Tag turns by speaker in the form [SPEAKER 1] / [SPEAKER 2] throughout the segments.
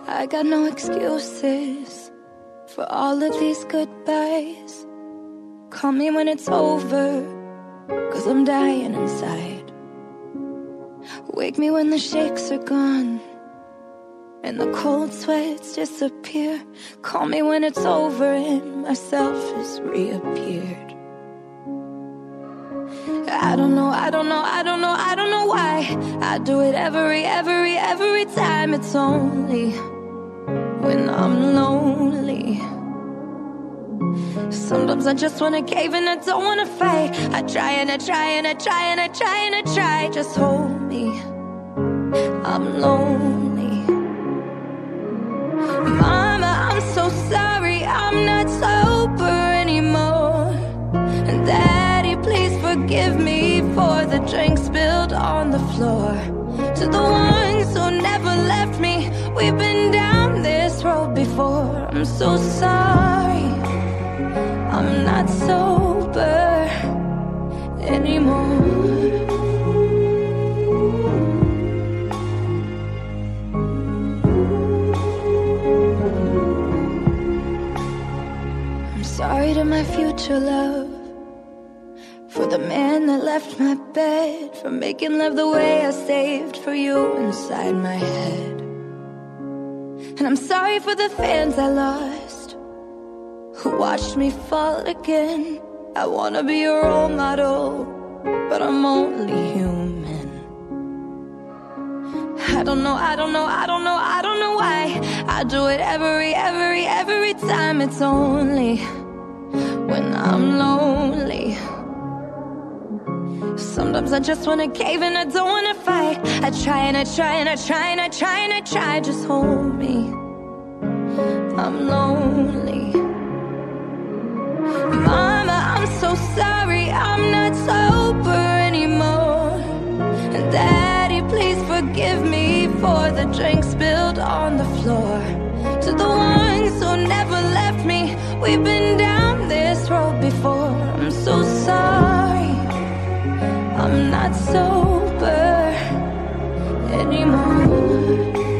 [SPEAKER 1] I got no excuses for all of these goodbyes. Call me when it's over, 'cause I'm dying inside. Wake me when the shakes are gone and the cold sweats disappear. Call me when it's over and myself has reappeared. I don't know why I do it every time. It's only when I'm lonely. Sometimes I just wanna cave and I don't wanna fight. I try and I try and I try and I try and I try. Just hold me, I'm lonely. Mama, I'm so sorry, I'm not sober anymore. And Daddy, please forgive me for the drink spilled on the floor. To the ones who never left me, we've been down this road before. I'm so sorry, I'm not sober anymore. I'm sorry to my future love, for the man that left my bed, for making love the way I saved for you inside my head. And I'm sorry for the fans I lost, who watched me fall again. I wanna be your role model, but I'm only human. I don't know why I do it every time. It's only when I'm lonely. Sometimes I just wanna cave and I don't wanna fight. I try and I try and I try and I try and I try. Just hold me, I'm lonely. Mama, I'm so sorry, I'm not sober anymore. And Daddy, please forgive me for the drink spilled on the floor. To the ones who never left me, we've been down this road before. I'm so sorry, I'm not sober anymore.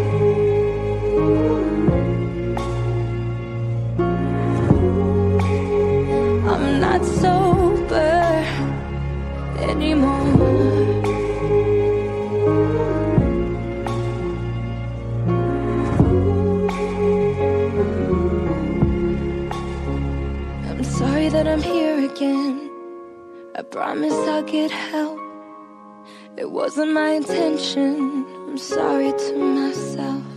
[SPEAKER 1] I'm not sober anymore. I'm sorry that I'm here again. I promise I'll get help. It wasn't my intention. I'm sorry to myself.